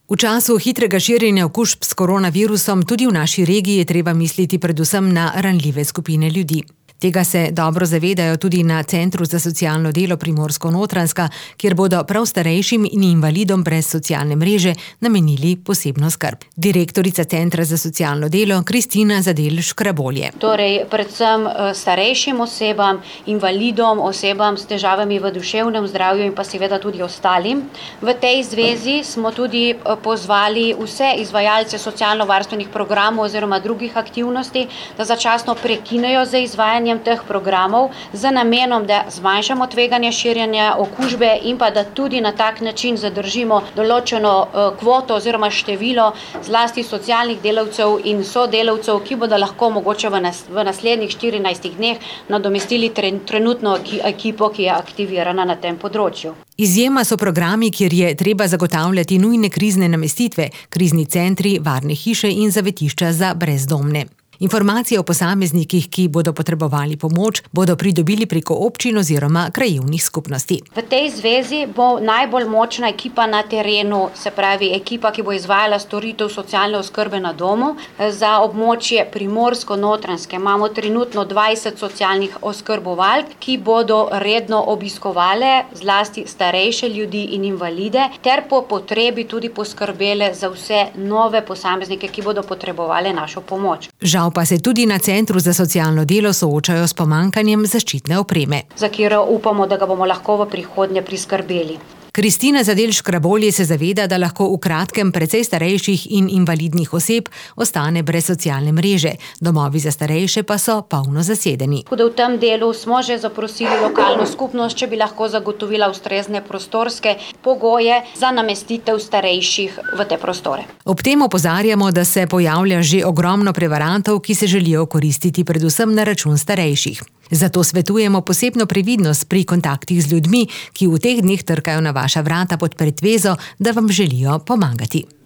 V času hitrega širjenja okužb s koronavirusom tudi v naši regiji je treba misliti predvsem na ranljive skupine ljudi. Tega se dobro zavedajo tudi na Centru za socialno delo Primorsko-Notranjska, kjer bodo prav starejšim in invalidom brez socialne mreže namenili posebno skrb. Direktorica Centra za socialno delo Kristina Zadel Škrabolje. Torej, predvsem starejšim osebam, invalidom, osebam s težavami v duševnem zdravju in pa seveda tudi ostalim. V tej zvezi smo tudi pozvali vse izvajalce socialno-varstvenih programov oziroma drugih aktivnosti, da začasno prekinejo z izvajanjem teh programov z namenom, da zmanjšamo tveganje širjenja okužbe in pa da tudi na tak način zadržimo določeno kvoto oziroma število zlasti socialnih delavcev in sodelavcev, ki bodo lahko mogoče v naslednjih 14 dneh nadomestili trenutno ekipo, ki je aktivirana na tem področju. Izjema so programi, kjer je treba zagotavljati nujne krizne namestitve, krizni centri, varne hiše in zavetišča za brezdomne. Informacije o posameznikih, ki bodo potrebovali pomoč, bodo pridobili preko občin oziroma krajevnih skupnosti. V tej zvezi bo najbolj močna ekipa na terenu, se pravi ekipa, ki bo izvajala storitev socialne oskrbe na domu. Za območje Primorsko-Notranjske imamo trenutno 20 socialnih oskrbovalk, ki bodo redno obiskovale zlasti starejše ljudi in invalide, ter po potrebi tudi poskrbele za vse nove posameznike, ki bodo potrebovali našo pomoč. Žal pa se tudi na Centru za socialno delo soočajo s pomanjkanjem zaščitne opreme, za katero upamo, da ga bomo lahko v prihodnje priskrbeli. Kristina Zadel Škrabolje se zaveda, da lahko v kratkem precej starejših in invalidnih oseb ostane brez socialne mreže. Domovi za starejše pa so polno zasedeni. V tem delu smo že zaprosili lokalno skupnost, če bi lahko zagotovila ustrezne prostorske pogoje za namestitev starejših v te prostore. Ob tem opozarjamo, da se pojavlja že ogromno prevarantov, ki se želijo koristiti predvsem na račun starejših. Zato svetujemo posebno previdnost pri kontaktih z ljudmi, ki v teh dneh trkajo na vaša vrata pod pretvezo, da vam želijo pomagati.